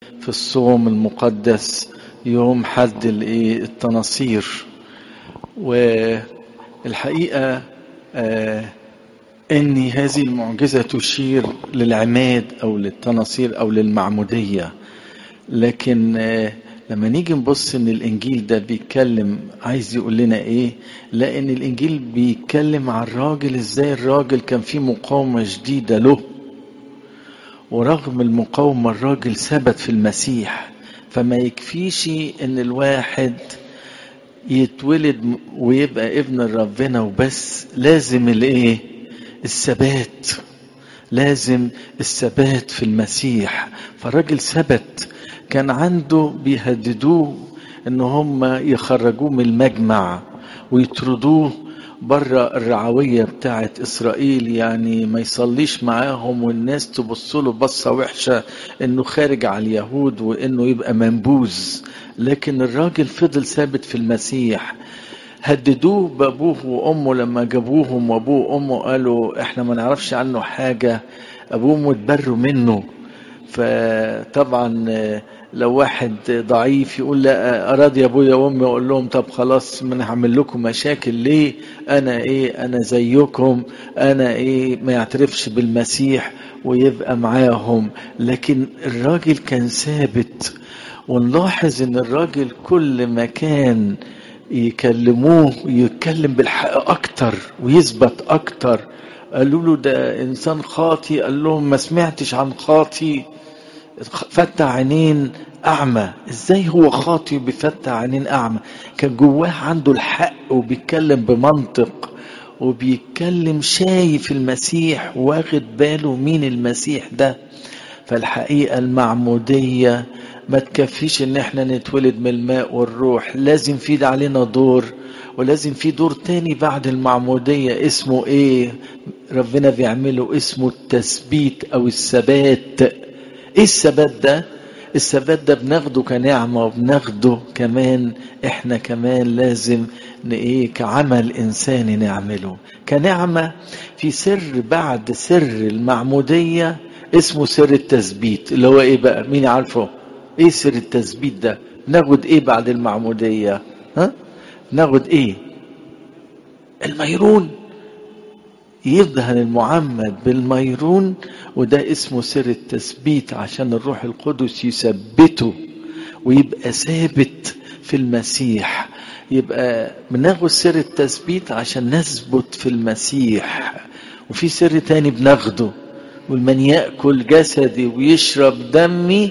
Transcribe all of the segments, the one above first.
في الصوم المقدس يوم حد التناصير. والحقيقة ان هذه المعجزة تشير للعماد او للتناصير او للمعمودية. لكن لما نيجي نبص ان الانجيل ده بيتكلم عايز يقول لنا ايه، لان الانجيل بيتكلم عن الراجل ازاي الراجل كان فيه مقاومة شديدة له، ورغم المقاومة الراجل ثبت في المسيح. فما يكفيش ان الواحد يتولد ويبقى ابن ربنا وبس، لازم الثبات، لازم الثبات في المسيح. فالراجل ثبت. كان عنده بيهددوه ان هم يخرجوه من المجمع ويطردوه بره الرعوية بتاعت اسرائيل، يعني ما يصليش معاهم والناس تبصله بصة وحشة انه خارج على اليهود وانه يبقى منبوذ. لكن الراجل فضل ثابت في المسيح. هددوه بابوه وامه لما جابوهم، وابوه وامه قالوا احنا ما نعرفش عنه حاجة، ابوهم اتبروا منه. فطبعا لو واحد ضعيف يقول لا اراضي ابويا وامي، اقول لهم طب خلاص ما انا هعمل لكم مشاكل ليه، انا زيكم، ما يعترفش بالمسيح ويبقى معاهم. لكن الراجل كان ثابت. ونلاحظ ان الراجل كل ما كان يكلموه يتكلم بالحق اكتر ويثبت اكتر. قالوا له ده انسان خاطي، قال لهم ما سمعتش عن خاطي فتح عينين اعمى. ازاي هو خاطي بيفتح عينين اعمى؟ كان جواه عنده الحق وبيتكلم بمنطق وبيتكلم شايف المسيح واخد باله مين المسيح ده. فالحقيقة المعمودية ما تكفيش ان احنا نتولد من الماء والروح، لازم في علينا دور، ولازم في دور تاني بعد المعمودية. اسمه ربنا بيعمله، اسمه التثبيت او الثبات. ايه الثبات ده؟ الثبات ده بناخده كنعمة، وبناخده كمان احنا كمان لازم كعمل انساني نعمله كنعمة في سر بعد سر المعمودية، اسمه سر التثبيت. اللي هو بقى؟ مين عارفه ايه سر التثبيت ده؟ ناخد بعد المعمودية؟ ناخد الميرون. يدهن المعمد بالميرون، وده اسمه سر التثبيت، عشان الروح القدس يثبته ويبقى ثابت في المسيح. يبقى بناخد سر التثبيت عشان نثبت في المسيح. وفي سر تاني بناخده، والمن يأكل جسدي ويشرب دمي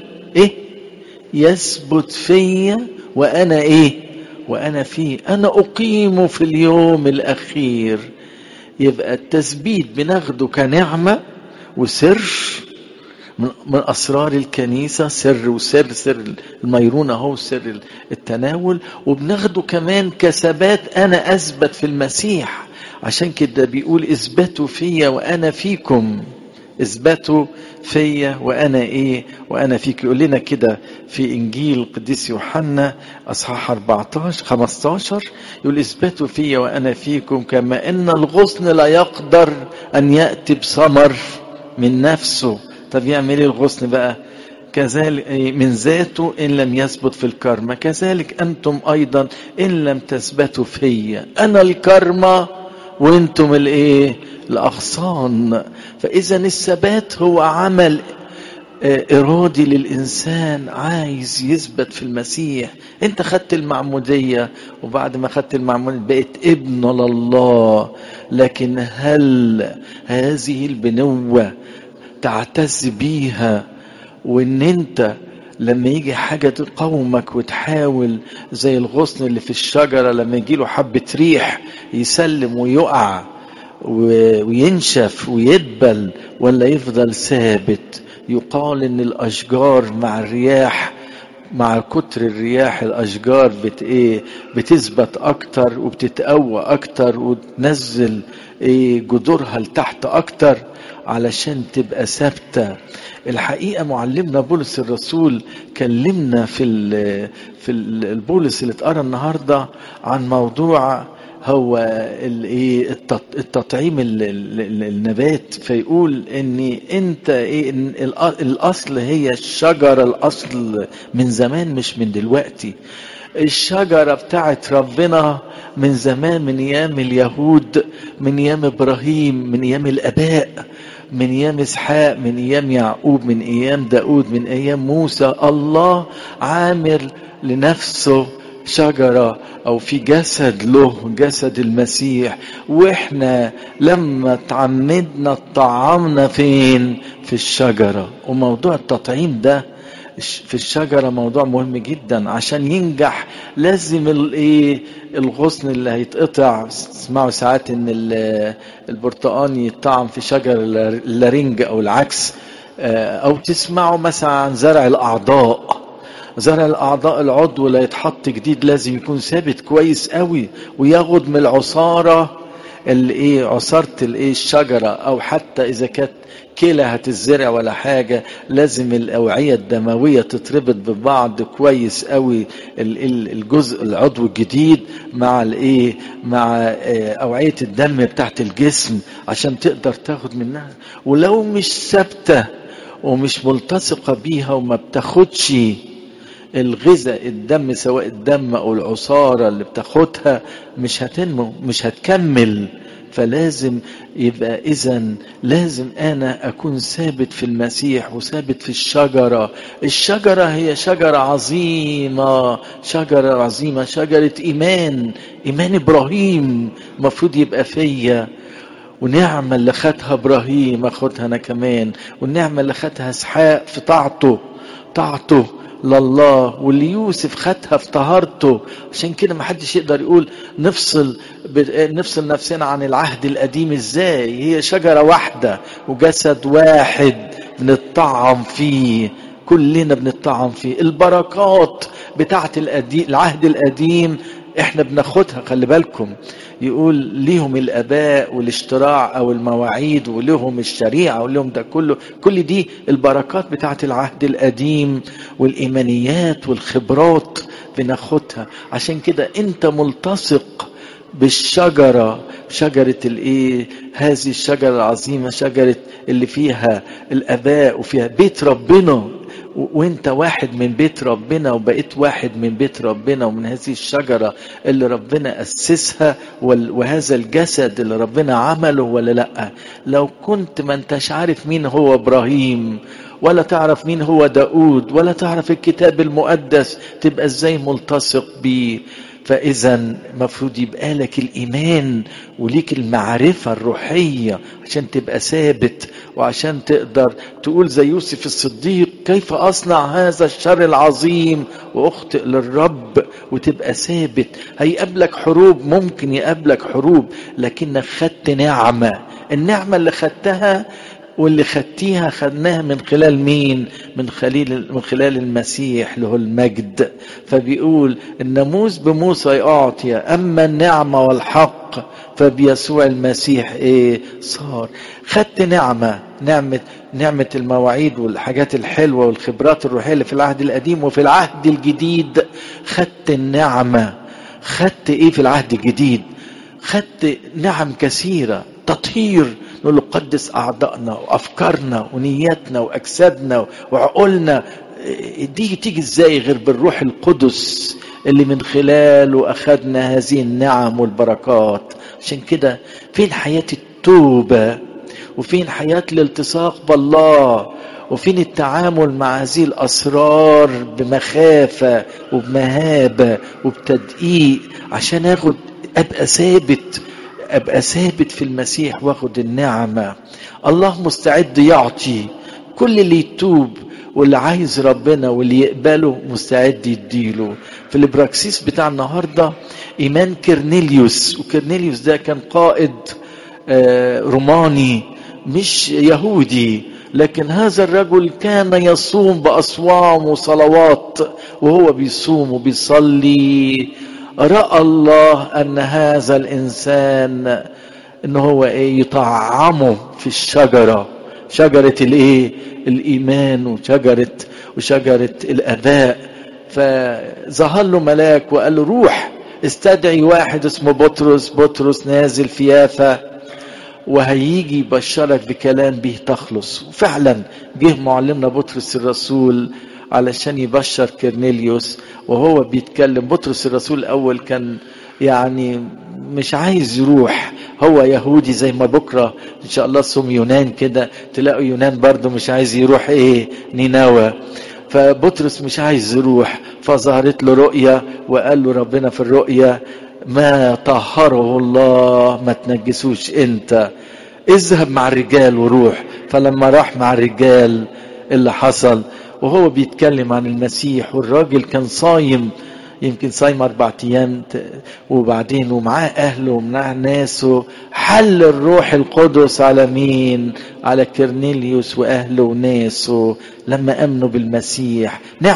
يثبت فيا وانا وانا فيه، انا اقيمه في اليوم الاخير. يبقى التثبيت بناخده كنعمة وسر من أسرار الكنيسة، سر الميرون اهو سر التناول. وبناخده كمان كثبات، أنا أثبت في المسيح. عشان كده بيقول اثبتوا فيا وأنا فيكم، اثبتوا فيا وانا وانا فيك. يقول لنا كده في انجيل القديس يوحنا اصحاح 15 يقول اثبتوا فيا وانا فيكم، كما ان الغصن لا يقدر ان ياتي بثمر من نفسه. طب يعمل ايه الغصن بقى؟ كذلك من ذاته ان لم يثبت في الكرمة، كذلك انتم ايضا ان لم تثبتوا فيا. انا الكرمة وانتم الأغصان. فإذا الثبات هو عمل إرادي للإنسان عايز يثبت في المسيح. أنت خدت المعمودية، وبعد ما خدت المعمودية بقيت ابن لله. لكن هل هذه البنوة تعتز بيها؟ وإن أنت لما يجي حاجة تقاومك وتحاول، زي الغصن اللي في الشجرة لما يجيله حبة ريح يسلم ويقع وينشف ويدبل، ولا يفضل ثابت؟ يقال ان الاشجار مع الرياح، مع كتر الرياح الاشجار بتثبت اكتر وبتتقوى اكتر وتنزل جذورها لتحت اكتر علشان تبقى ثابته. الحقيقه معلمنا بولس الرسول كلمنا في البولس اللي اتقرا النهارده عن موضوع هو التطعيم النبات. فيقول ان انت إن الاصل هي الشجرة، الاصل من زمان مش من دلوقتي. الشجرة بتاعت ربنا من زمان، من ايام اليهود، من ايام ابراهيم، من ايام الاباء، من ايام اسحاق، من ايام يعقوب، من ايام داود، من ايام موسى. الله عامل لنفسه شجرة او في جسد له، جسد المسيح. واحنا لما تعمدنا طعمنا فين؟ في الشجرة. وموضوع التطعيم ده في الشجرة موضوع مهم جدا. عشان ينجح لازم الغصن اللي هيتقطع. اسمعوا ساعات ان البرتقان يطعم في شجر اللارنج او العكس. او تسمعوا مثلا عن زرع الاعضاء. زرع الاعضاء، العضو اللي يتحط جديد لازم يكون ثابت كويس قوي وياخد من العصارة عصارة الشجرة. او حتى اذا كانت كلى هتزرع ولا حاجة، لازم الأوعية الدموية تتربط ببعض كويس قوي. الجزء العضو الجديد مع مع أوعية الدم بتاعت الجسم عشان تقدر تاخد منها. ولو مش ثابتة ومش ملتصقة بيها وما بتاخدش الغذاء، الدم سواء الدم او العصارة اللي بتاخدها، مش هتنمو، مش هتكمل. فلازم يبقى إذن لازم أنا أكون ثابت في المسيح وثابت في الشجرة. الشجرة هي شجرة عظيمة، شجرة عظيمة، شجرة إيمان إبراهيم مفروض يبقى فيا. ونعمة اللي خدها إبراهيم أخدها أنا كمان. والنعمة اللي خدها إسحاق في طاعته لله، واللي يوسف خدها في طهارته. عشان كده ما حدش يقدر يقول نفصل نفسنا عن العهد القديم. ازاي؟ هي شجرة واحدة وجسد واحد بنطعم فيه، كلنا بنطعم فيه. البركات بتاعت العهد القديم احنا بناخدها. خلي بالكم، يقول ليهم الاباء والاشتراع او المواعيد، ولهم الشريعه، ولهم ده كله. كل دي البركات بتاعت العهد القديم والايمانيات والخبرات بناخدها. عشان كده انت ملتصق بالشجره، شجره هذه الشجره العظيمه، شجره اللي فيها الاباء وفيها بيت ربنا. وانت واحد من بيت ربنا، وبقيت واحد من بيت ربنا ومن هذه الشجرة اللي ربنا أسسها، وهذا الجسد اللي ربنا عمله. ولا لأ؟ لو كنت ما انتش عارف مين هو إبراهيم، ولا تعرف مين هو داود، ولا تعرف الكتاب المقدس، تبقى ازاي ملتصق بيه؟ فإذا مفروض يبقى لك الإيمان وليك المعرفة الروحية عشان تبقى ثابت، وعشان تقدر تقول زي يوسف الصديق: كيف أصنع هذا الشر العظيم وأخطئ للرب؟ وتبقى ثابت. هيقابلك حروب، ممكن يقابلك حروب، لكنك خدت نعمة. النعمة اللي خدتها واللي خدتيها خدناها من خلال مين؟ من خلال المسيح له المجد. فبيقول الناموس بموسى يعطي، أما النعمة والحق فبيسوع المسيح صار. خدت نعمة المواعيد والحاجات الحلوة والخبرات الروحية اللي في العهد القديم. وفي العهد الجديد خدت النعمة. خدت في العهد الجديد؟ خدت نعم كثيرة. تطهير، نقول له قدس أعضائنا وأفكارنا ونياتنا وأجسادنا وعقولنا. دي تيجي ازاي غير بالروح القدس اللي من خلاله أخذنا هذه النعم والبركات؟ عشان كده فين حياة التوبة؟ وفين حياة الالتصاق بالله؟ وفين التعامل مع هذه الأسرار بمخافة وبمهابة وبتدقيق، عشان أبقى ثابت في المسيح واخد النعمة. الله مستعد يعطي كل اللي يتوب، واللي عايز ربنا واللي يقبله مستعد يديله. في الابراكسيس بتاع النهاردة إيمان كرنيليوس. وكرنيليوس ده كان قائد روماني مش يهودي، لكن هذا الرجل كان يصوم بأصوام وصلوات. وهو بيصوم وبيصلي رأى الله أن هذا الإنسان إنه هو يطعمه في الشجرة، شجرة الإيمان وشجرة الآباء. فظهر له ملاك وقال له: روح استدعي واحد اسمه بطرس نازل في يافا وهيجي يبشرك بكلام به تخلص. وفعلا جه معلمنا بطرس الرسول علشان يبشر كرنيليوس وهو بيتكلم. بطرس الرسول الأول كان يعني مش عايز يروح، هو يهودي زي ما بكرة ان شاء الله صوم يونان كده تلاقوا يونان برضو مش عايز يروح نينوى. فبطرس مش عايز يروح، فظهرت له رؤية وقال له ربنا في الرؤية ما طهره الله ما تنجسوش انت، اذهب مع الرجال وروح. فلما راح مع الرجال اللي حصل وهو بيتكلم عن المسيح، والراجل كان صايم، يمكن صايم 4 أيام وبعدين ومعاه أهله ومعاه ناسه، حل الروح القدس على مين؟ على كرنيليوس وأهله وناسه لما أمنوا بالمسيح.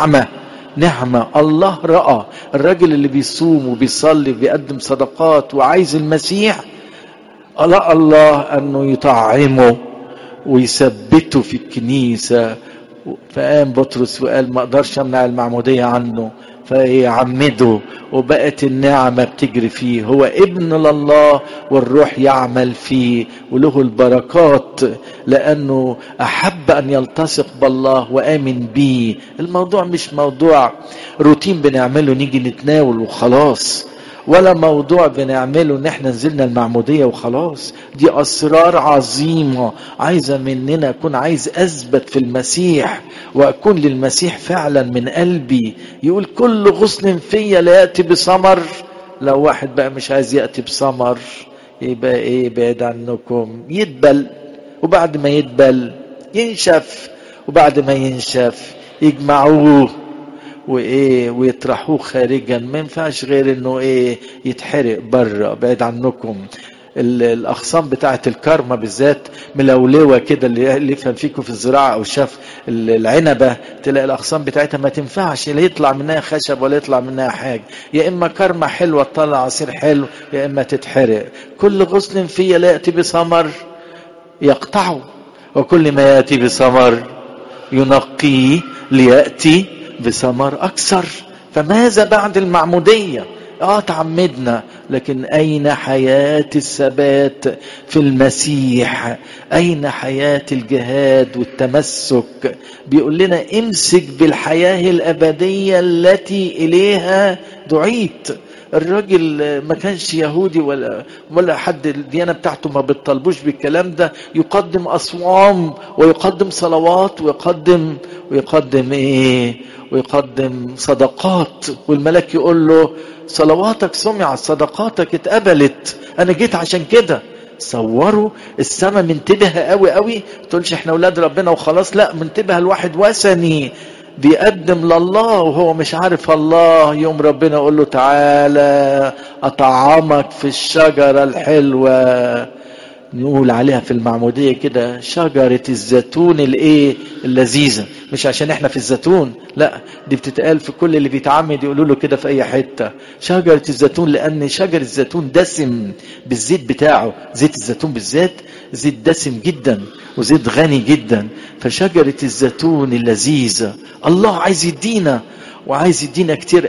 نعمة الله رأى الراجل اللي بيصوم وبيصلي وبيقدم صدقات وعايز المسيح، رأى الله أنه يطعمه ويثبته في الكنيسة. فقام بطرس وقال ما اقدرش امنع المعمودية عنه، فيعمده وبقت النعمة بتجري فيه، هو ابن لله والروح يعمل فيه وله البركات لأنه أحب أن يلتصق بالله وآمن بيه. الموضوع مش موضوع روتين بنعمله نيجي نتناول وخلاص، ولا موضوع بنعمله ان احنا نزلنا المعمودية وخلاص. دي اسرار عظيمة عايزة مننا، اكون عايز اثبت في المسيح واكون للمسيح فعلا من قلبي. يقول كل غصن فيا لا يأتي بثمر. لو واحد بقى مش عايز يأتي بثمر يبقى بعيد عنكم، يدبل، وبعد ما يدبل ينشف، وبعد ما ينشف يجمعوه ويطرحوه خارجا. ما ينفعش غير انه يتحرق بره بعيد عنكم. الاغصان بتاعه الكرمه بالذات ملولوه كده، اللي يفهم فيكم في الزراعه او شاف العنبه تلاقي الاغصان بتاعتها ما تنفعش لا يطلع منها خشب ولا يطلع منها حاجه، يا اما كرمه حلوه تطلع عصير حلو يا اما تتحرق. كل غصن فيا لا ياتي بثمر يقطعه، وكل ما ياتي بثمر ينقيه لياتي بثمر أكثر. فماذا بعد المعمودية؟ تعمدنا، لكن أين حياة الثبات في المسيح؟ أين حياة الجهاد والتمسك؟ بيقول لنا امسك بالحياة الأبدية التي إليها دعيت. الراجل ما كانش يهودي ولا حد الديانة بتاعته ما بتطلبوش بالكلام ده، يقدم أصوام ويقدم صلوات ويقدم صدقات، والملك يقول له صلواتك سمعت، صدقاتك اتقبلت، انا جيت عشان كده. صوروا السماء منتبهة قوي قوي، تقولش احنا اولاد ربنا وخلاص، لا، منتبهة الواحد وثني بيقدم لله وهو مش عارف الله. يوم ربنا يقول له تعالى اطعمك في الشجرة الحلوة، نقول عليها في المعمودية كده شجرة الزيتون اللذيذة. مش عشان احنا في الزيتون، لا، دي بتتقال في كل اللي بيتعمد يقولوا له كده في اي حتة شجرة الزيتون، لان شجر الزيتون دسم بالزيت بتاعه. زيت الزيتون بالذات زيت دسم جدا وزيت غني جدا. فشجرة الزيتون اللذيذة الله عايز يدينا، وعايز يدينا كتير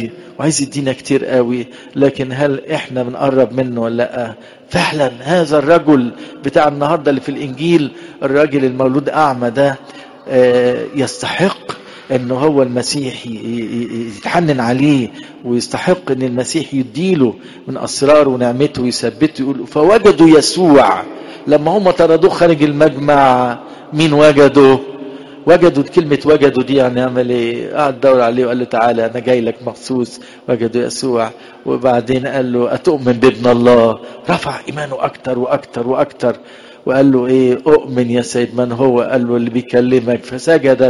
قوي، لكن هل احنا بنقرب منه ولا لا؟ فعلا هذا الرجل بتاع النهاردة اللي في الانجيل، الراجل المولود اعمى ده، يستحق انه هو المسيح يتحنن عليه، ويستحق ان المسيح يديله من اسرار ونعمته ويثبته. يقول فوجدوا يسوع لما هم طردوه خارج المجمع. مين وجدوا كلمة وجدوا دي يعني عمل ايه؟ قعد دور عليه وقال له تعالى انا جاي لك مخصوص. وجدوا يسوع، وبعدين قال له اتؤمن بابن الله؟ رفع ايمانه اكتر واكتر واكتر، وقال له اؤمن يا سيد من هو؟ قال له اللي بيكلمك. فسجد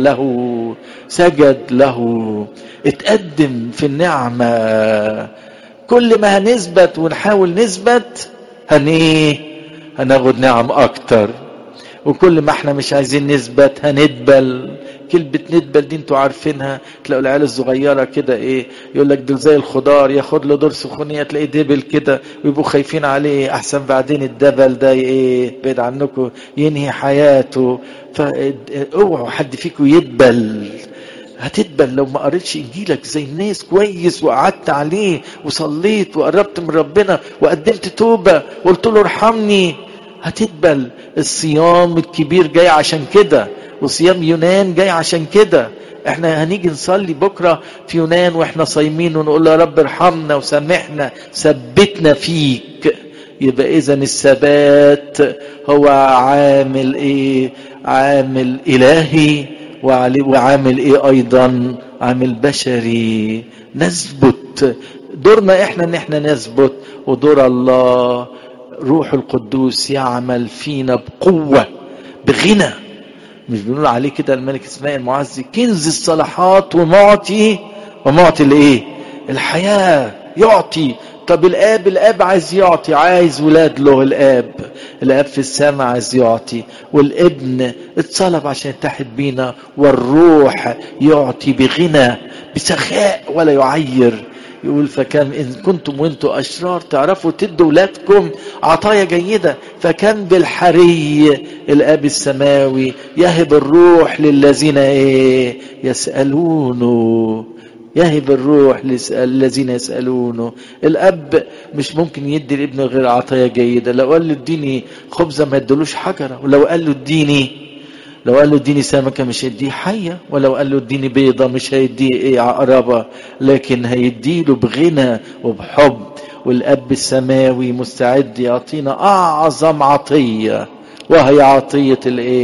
له. اتقدم في النعمة. كل ما هنثبت ونحاول نثبت هناخد نعم اكتر، وكل ما احنا مش عايزين نثبت هندبل. كلمة ندبل دي انتوا عارفينها، تلاقوا العيال الصغيرة كده يقول لك دول زي الخضار، ياخد له دور سخونية تلاقيه دبل كده ويبقوا خايفين عليه احسن بعدين الدبل ده بعيد عنكم ينهي حياته. فاوعوا حد فيكم يدبل. هتدبل لو ما قريتش انجيلك زي الناس كويس وقعدت عليه وصليت وقربت من ربنا وقدمت توبة وقلت له ارحمني. هتدبل. الصيام الكبير جاي عشان كده، وصيام يونان جاي عشان كده. احنا هنيجي نصلي بكرة في يونان واحنا صايمين ونقول له يا رب ارحمنا وسامحنا، ثبتنا فيك. يبقى اذا الثبات هو عامل ايه؟ عامل الهي، وعامل ايه ايضا؟ عامل بشري. نثبت. دورنا احنا ان احنا نثبت، ودور الله روح القدوس يعمل فينا بقوة بغنى. مش بنقول عليه كده الملك اسماعيل المعزي كنز الصلاحات ومعطي الايه؟ الحياة. يعطي. طب الاب عايز يعطي، عايز ولاد له. الاب في السماء عايز يعطي، والابن اتصلب عشان يتحد بينا، والروح يعطي بغنى بسخاء ولا يعير. يقول فكم إن كنتم وانتم أشرار تعرفوا تدوا ولادكم عطايا جيدة، فكم بالحري الآب السماوي يهب الروح للذين يسألونه. يهب الروح للذين يسألونه. الأب مش ممكن يدي لابنه غير عطايا جيدة. لو قال له اديني خبزة ما يدلوش حجرة، ولو قال له اديني سمكة مش هيديه حية، ولو قال له اديني بيضة مش هيديه عقربة، لكن هيديله بغنى وبحب. والأب السماوي مستعد يعطينا أعظم عطية، وهي عطية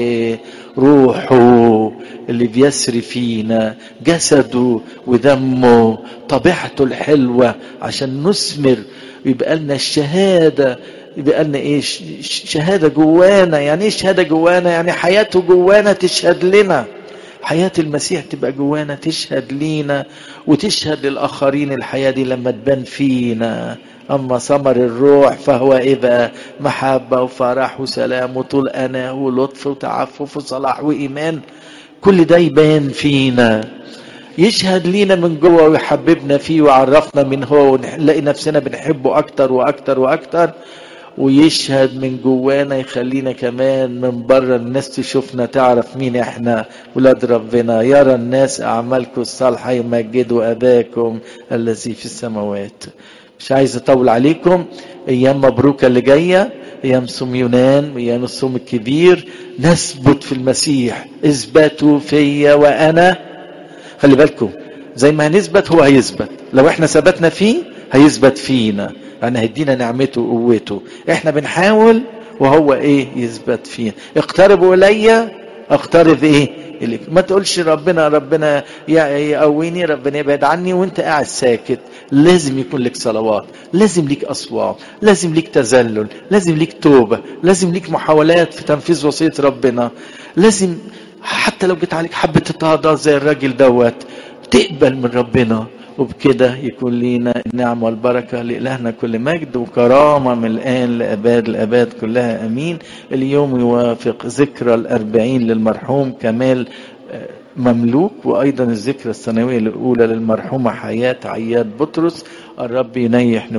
روحه اللي بيسري فينا، جسده ودمه، طبيعته الحلوة، عشان نثمر ويبقى لنا الشهادة. يبقى لنا شهادة جوانا. يعني ايه شهادة جوانا؟ يعني حياته جوانا تشهد لنا. حياة المسيح تبقى جوانا تشهد لينا وتشهد للآخرين. الحياة دي لما تبان فينا. أما ثمر الروح فهو بقى؟ محبة وفرح وسلام وطول أناة ولطف وتعفف وصلاح وإيمان. كل ده يبان فينا، يشهد لينا من جوه ويحببنا فيه ويعرفنا من هو، ونلاقي نفسنا بنحبه أكتر وأكتر وأكتر. ويشهد من جوانا يخلينا كمان من بره الناس تشوفنا تعرف مين احنا، ولاد ربنا. يرى الناس اعمالكم الصالحه يمجدوا اباكم الذي في السماوات. مش عايز اطول عليكم. ايام مبروكه اللي جايه، ايام صوم يونان وايام الصوم الكبير. نثبت في المسيح. اثبتوا فيا وانا. خلي بالكم، زي ما هنثبت هو هيثبت. لو احنا ثبتنا فيه هيثبت فينا، يعني هيدينا نعمته وقوته. احنا بنحاول وهو يثبت فينا. اقتربوا الي اقترب اليك. ما تقولش ربنا يقويني، ربنا يبعد عني وانت قاعد ساكت. لازم يكون لك صلوات، لازم لك اصوات، لازم لك تذلل، لازم لك توبة، لازم لك محاولات في تنفيذ وصية ربنا. لازم حتى لو جت عليك حبة اضطهادات زي الراجل دوت تقبل من ربنا. وبكده يكون لينا النعمة والبركة. لإلهنا كل مجد وكرامة من الآن لأباد الأباد كلها أمين. اليوم يوافق ذكرى 40 للمرحوم كمال مملوك، وأيضا الذكرى السنوية الأولى للمرحومة حياة عياد بطرس. الرب ينيح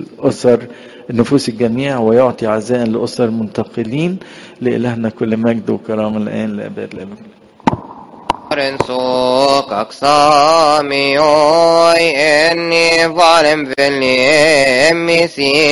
نفوس الجميع ويعطي عزاء لأسر منتقلين. لإلهنا كل مجد وكرامة الآن لأباد الأباد. رنسوك أقسامي أني ظالم في اليمسي